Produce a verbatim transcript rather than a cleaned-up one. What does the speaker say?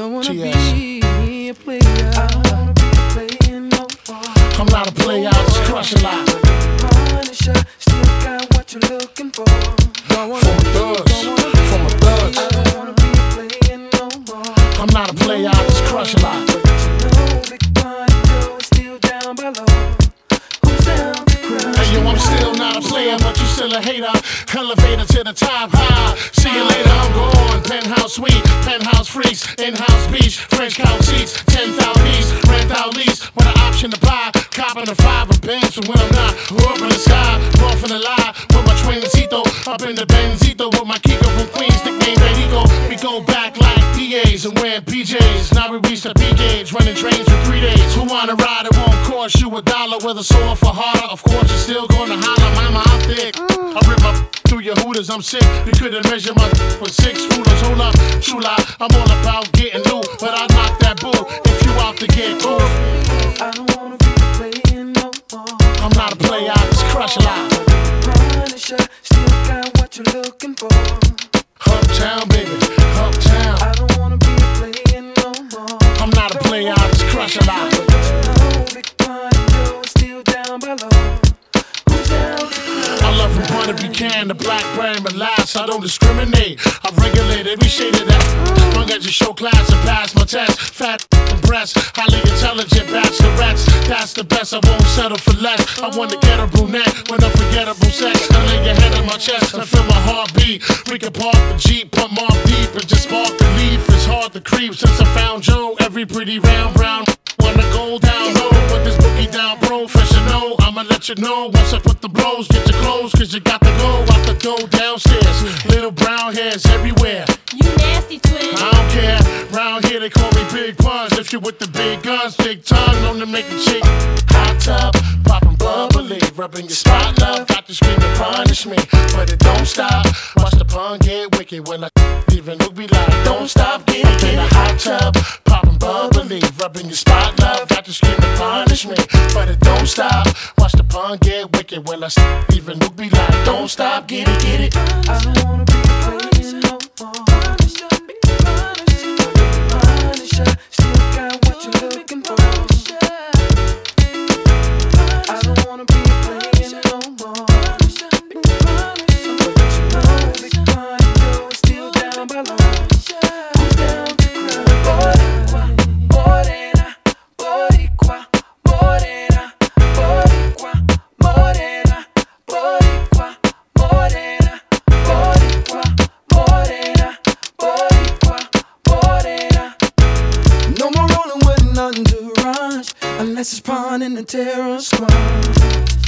Don't wanna T S. be a player. I don't wanna be playing no more. I'm not a player, I just crush a lot. Punisher, still got what you're looking for. Don't wanna From a thugs, from a thugs. I don't wanna be playing no more. I'm not a player, I just crush a lot. But you know Big Pun Joe is still down by law. Who's down to crush? Hey yo, I'm still not a player, but you still a hater. Elevator to the top high. See you later, I'm gone. Penthouse suite, penthouse freaks, in-house beach, French couch seats, ten thousand east, rent out lease, with an option to buy. Copping a five of Benz from when I'm not. Up in the sky, off in the lie, with my twincito, up in the Benzito, with my Kiko from Queens, nickname Redico. We go back like D As and wearing P Js. Now we reach the P gauge, running trains for three days. Who wanna ride? It won't cost you a dollar, whether sore for harder. Of course, you're still gonna holler, mama, I'm thick. I rip my through your hooters, I'm sick. You couldn't measure my with six rulers. Hold up, true lie, I'm all about getting loot, but I knock that bull if you out to get cool. I don't wanna be playing no more. I'm not a player, I just crush a lot. Punisher, still got what you're looking for. Uptown, baby, uptown. I don't wanna be playing no more. I'm not a player, I just crush a lot. But you know Big Pun Joe is still down by law. Who's down? I love from Puerto Rican to Blackberry and Molasses. I don't discriminate. I regulate every shade of that. Long as you show class and pass my test. Fat and breasts, highly intelligent bachelorettes. That's the best. I won't settle for less. I want to get a brunette with unforgettable sex. I lay your head on my chest and feel my heartbeat. We can park the Jeep, put more deep, and just spark the leaf. It's hard to creep since I found Joe. Every pretty round brown wanna go down low. Put this boogie down professional. I'ma let you know once I put the blows. Get your clothes, cause you got to go out the door downstairs. Little brown hairs everywhere. You nasty twin. I don't care. Round here they call me Big Puns. If you with the big guns, big tongue, known to make a chick hot tub, poppin' bubbly, rubbing your spot, love. Got to scream and punish me, but it don't stop. Watch the pun get wicked when I even look be like, don't stop, get it, get a hot tub, poppin' bubbly, rubbing your spot, love. Got to scream and punish me, but it don't stop. Watch the pun get wicked when I even look be like, don't stop, get it, get it. I don't wanna be playing no more. Punisher, still got what you're looking for. I don't wanna be playing no more. But you know Big Pun Joe is still down by law. Who's down to cry? Morena, Boricua, Morena, Boricua, Morena, Boricua, Morena, Boricua, Morena, Boricua, Morena. No more rolling with nothing to rush, unless it's Pun and the terror squad.